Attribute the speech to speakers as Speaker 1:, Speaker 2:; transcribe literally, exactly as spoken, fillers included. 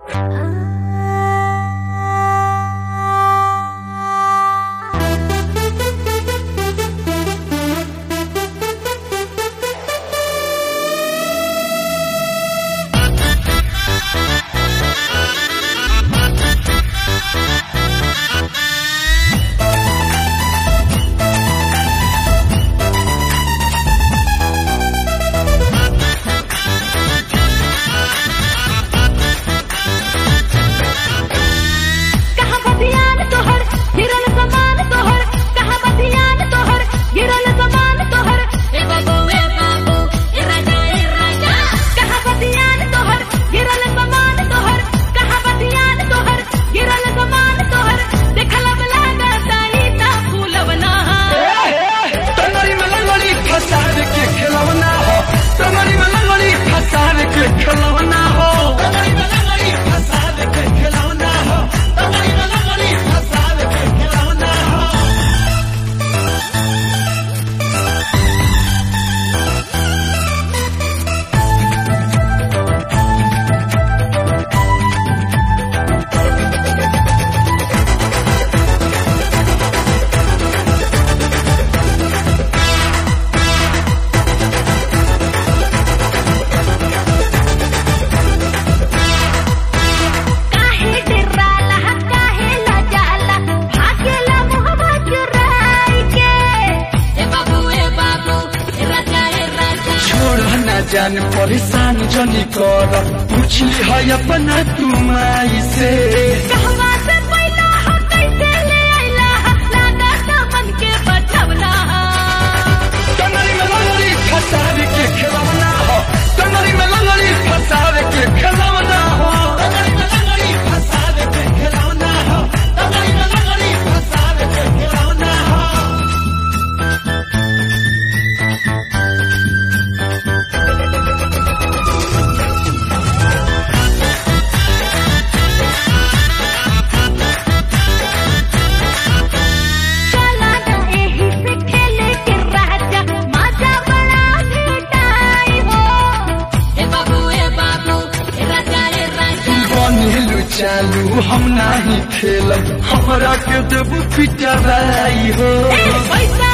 Speaker 1: जान परेशान जनी कर पूछली है अपना तुमाई से
Speaker 2: कहवा से पहिला हम कैसे ले आइला लागा सामन के बचवला
Speaker 1: कमरी में लंगड़ी फसावे के खिलौना हो कमरी में लंगड़ी फसावे के खिलौना हो कमरी में लंगड़ी फसावे के खिलौना हो कमरी में लंगड़ी फसावे के खिलौना हो चालू हम नहीं खेलब हमरा के देबू पिटराई हो
Speaker 2: पैसा